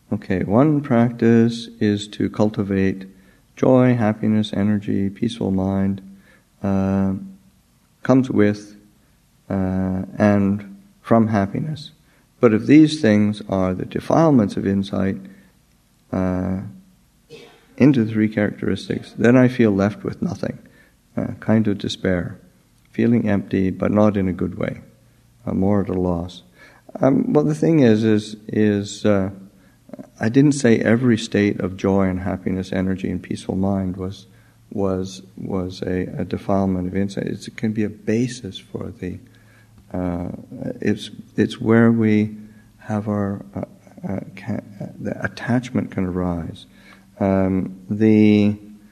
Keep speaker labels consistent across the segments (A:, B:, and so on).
A: Okay, one practice is to cultivate joy, happiness, energy, peaceful mind, comes with and from happiness. But if these things are the defilements of insight into the three characteristics, then I feel left with nothing, kind of despair, feeling empty, but not in a good way, more at a loss. Well, the thing is I didn't say every state of joy and happiness, energy and peaceful mind was a defilement of insight. It can be a basis for the. It's where we have our the attachment can arise. The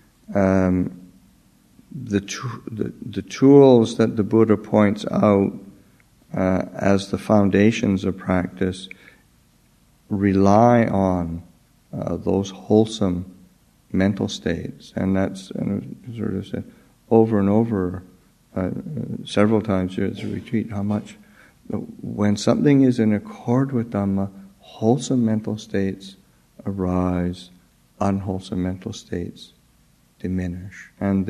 A: tools that the Buddha points out as the foundations of practice rely on those wholesome mental states, and that's sort of said over and over several times here at the retreat, how much when something is in accord with Dhamma, wholesome mental states arise, unwholesome mental states diminish, and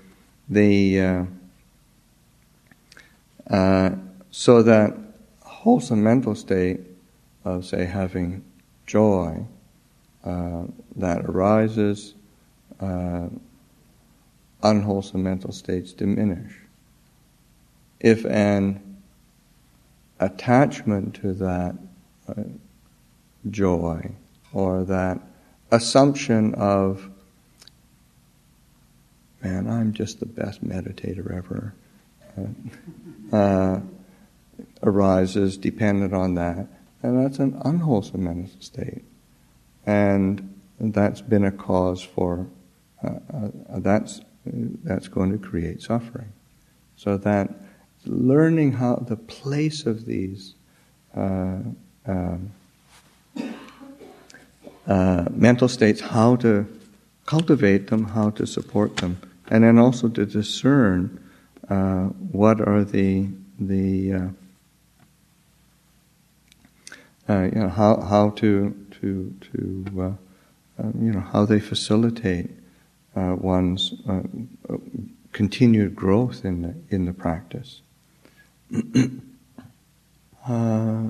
A: so that wholesome mental state of, say, having joy that arises, unwholesome mental states diminish. If an attachment to that joy or that assumption of, man, I'm just the best meditator ever, arises dependent on that, and that's an unwholesome mental state. And that's been a cause for, that's going to create suffering. So that learning how the place of these mental states, how to cultivate them, how to support them, and then also to discern what are how to how they facilitate one's continued growth in the practice.